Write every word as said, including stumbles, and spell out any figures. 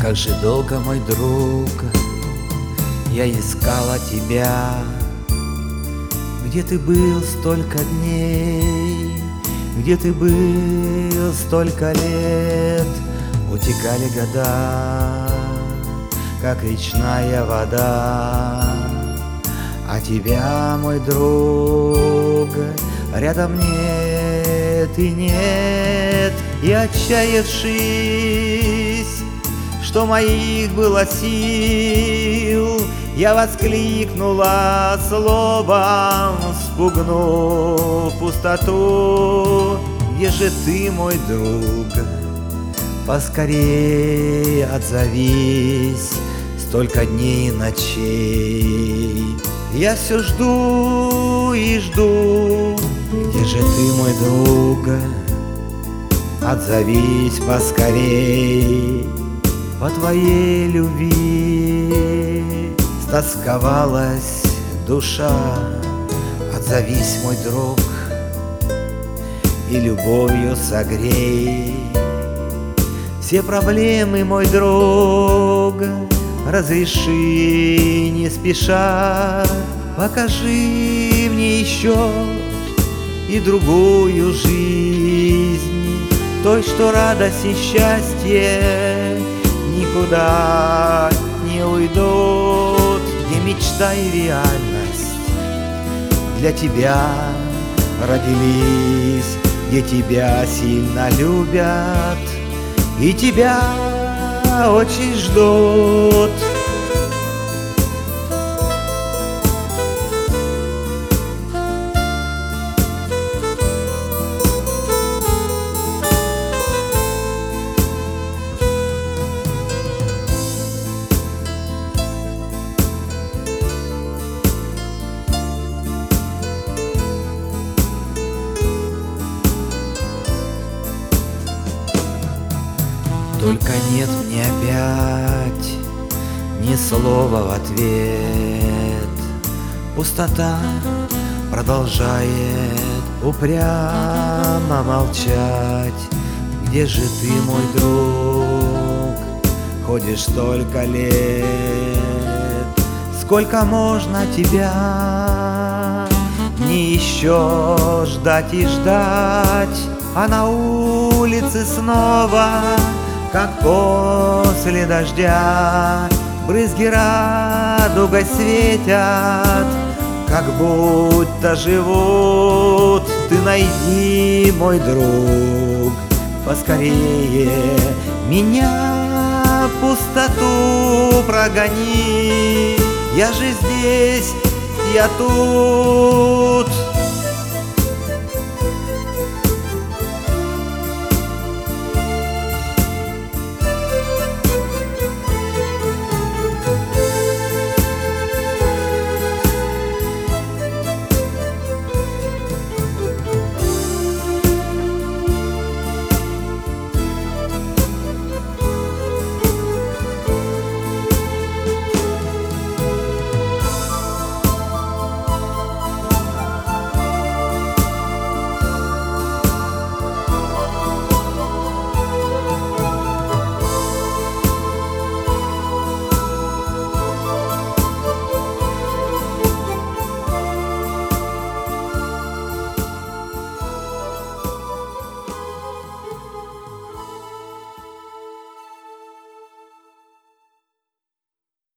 Как же долго, мой друг, я искала тебя. Где ты был столько дней? Где ты был столько лет? Утекали года, как речная вода. А тебя, мой друг, рядом нет и нет. И отчаявшись, что моих было сил, я воскликнула словом, спугнув пустоту. Где же ты, мой друг? Поскорей отзовись, столько дней и ночей я все жду и жду. Где же ты, мой друг? Отзовись поскорей, по твоей любви стосковалась душа. Отзовись, мой друг, и любовью согрей все проблемы, мой друг, разреши не спеша. Покажи мне еще и другую жизнь, той, что радость и счастье никуда не уйдут, где мечта и реальность для тебя родились, где тебя сильно любят и тебя очень ждут. Только нет мне опять ни слова в ответ. Пустота продолжает упрямо молчать. Где же ты, мой друг? Ходишь столько лет. Сколько можно тебя не еще ждать и ждать? А на улице снова, как после дождя, брызги радугой светят, как будто живут. Ты найди, мой друг, поскорее меня в пустоту прогони. Я же здесь, я тут.